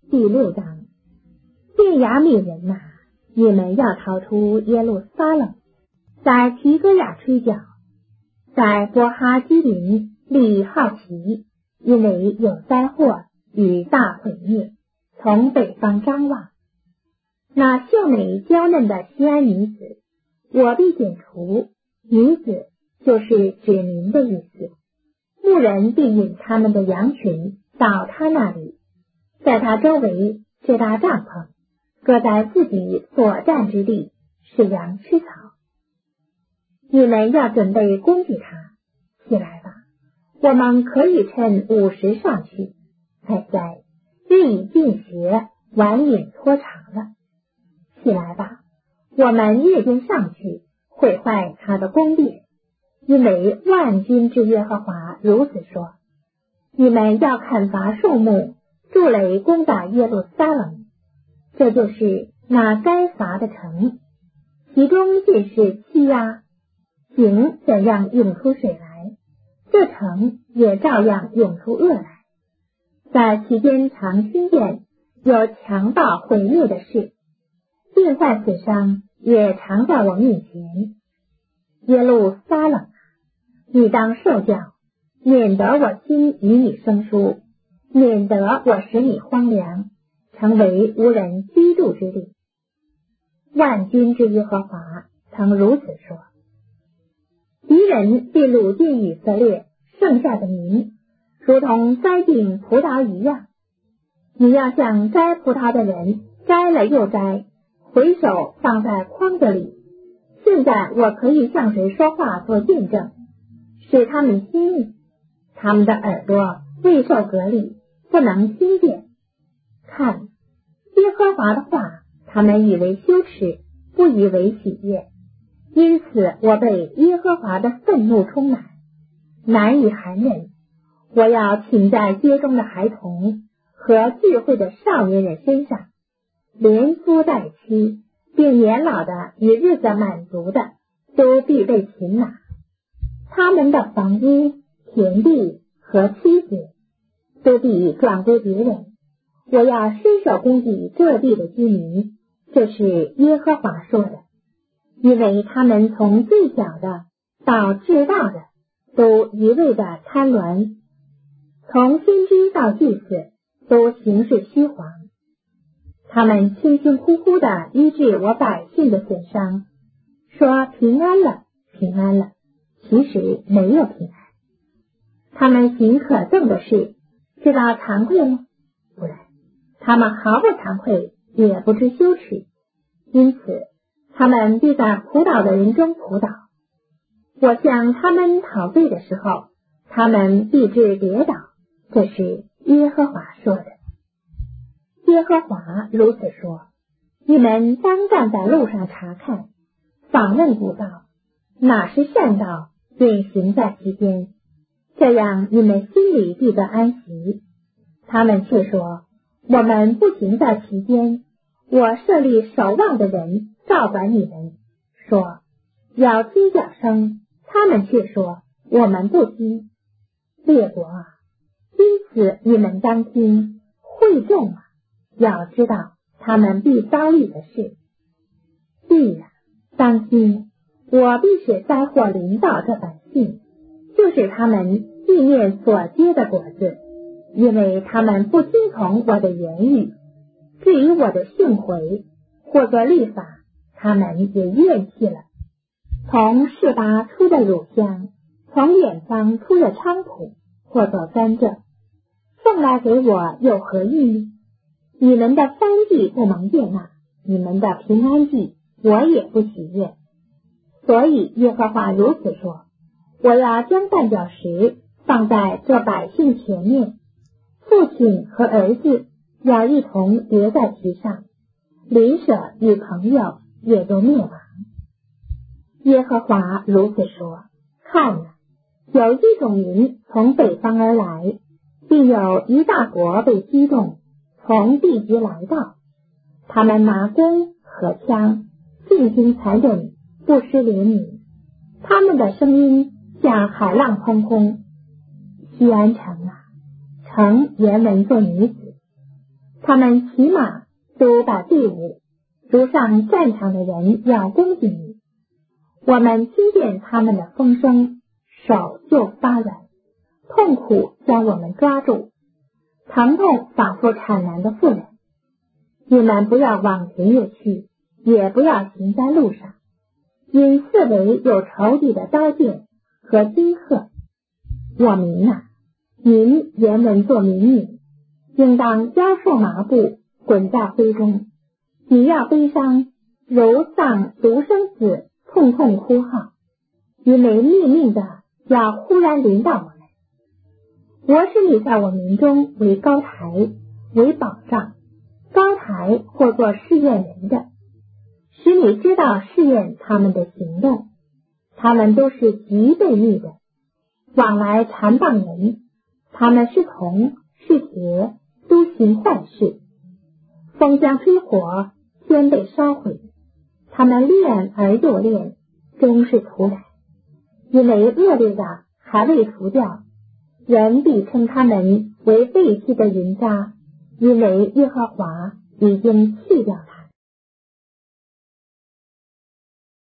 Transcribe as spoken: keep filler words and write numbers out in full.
第六章。便雅悯人呐、啊，你们要逃出耶路撒冷，在提哥亚吹角，在波哈基林立好旗，因为有灾祸与大毁灭从北方张望。那秀美娇嫩的西安女子，我必剪除。女子就是指民的意思。牧人必引他们的羊群到他那里，在他周围支搭帐篷，各在自己所占之地，使羊吃草。你们要准备攻击他，起来吧，我们可以趁午时上去。现在日已近斜，晚影拖长了。起来吧，我们夜间上去，毁坏他的宫殿，因为万军之耶和华如此说：你们要砍伐树木，筑垒攻打耶路撒冷，这就是那该伐的城，其中尽是欺压。井怎样涌出水来，这城也照样涌出恶来。在其间常听见有强暴毁灭的事，病患死伤也常在我面前。耶路撒冷啊，你当受教，免得我心与你生疏，免得我使你荒凉，成为无人居住之地。万军之耶和华曾如此说：敌人必掳尽以色列剩下的民，如同栽进葡萄一样。你要像摘葡萄的人摘了又摘，回手放在筐子里。现在我可以向谁说话做见证，使他们心里，他们的耳朵未受隔离，不能听见。看，耶和华的话，他们以为羞耻，不以为喜悦。因此我被耶和华的愤怒充满，难以含忍。我要请在街中的孩童和聚会的少年人身上，连夫带妻，并年老的与日子满足的，都必被擒拿。他们的房屋、田地和妻子都必转归别人。我要伸手攻击这地的居民，这是耶和华说的。因为他们从最小的到至大的都一味的贪婪，从先知到祭司都行事虚谎。他们轻轻呼呼的医治我百姓的损伤，说平安了，平安了，其实没有平安。他们行可憎的事，知道惭愧吗？不然，他们毫不惭愧，也不知羞耻。因此他们必在仆倒的人中仆倒。我向他们讨罪的时候，他们必致跌倒。这是耶和华说的。耶和华如此说：你们当站在路上查看，访问古道，哪是善道，便行在其间，这样你们心里必得安息。他们却说：我们不行在其间。我设立守望的人照管你们，说要听角声，他们却说我们不听。列国啊，因此你们当听；会众啊，要知道他们必遭遇的事。地啊，当听，我必使灾祸临到这百姓，就是他们地面所结的果子，因为他们不听从我的言语。至于我的训诲或者律法，他们也厌弃了。从示巴出的乳香，从远方出的菖蒲，或者甘蔗，送来给我有何意呢？你们的燔祭不蒙悦纳，你们的平安祭我也不喜悦。所以耶和华如此说：我要将绊脚石放在这百姓前面，父亲和儿子要一同叠在其上，邻舍与朋友也都灭亡。耶和华如此说：看啊，有一种民从北方而来，并有一大国被激动，从地极来到。他们拿弓和枪，尽心残忍，不失怜悯。他们的声音像海浪砰砰。西安城啊，城原文作女子， 他们骑马都把队伍，如上战场的人要攻击你。我们听见他们的风声，手就发软，痛苦将我们抓住，疼痛仿佛产难的妇人。你们不要往前越去，也不要行在路上，因四围有仇敌的刀剑和金鹤。我民啊，您原文作民女，应当腰束麻布，滚在灰中。你要悲伤，如丧独生子，痛痛哭号，因为命命的要忽然临到我们。我使你在我民中为高台，为保障，高台或作试验人的，使你知道试验他们的行动。他们都是极悖逆的，往来缠谤人，他们是铜是铁，都行坏事。风将吹火，天被烧毁，他们练而又练，终是徒然。因为恶劣的还未除掉，人必称他们为废弃的云渣，因为耶和华已经弃掉他。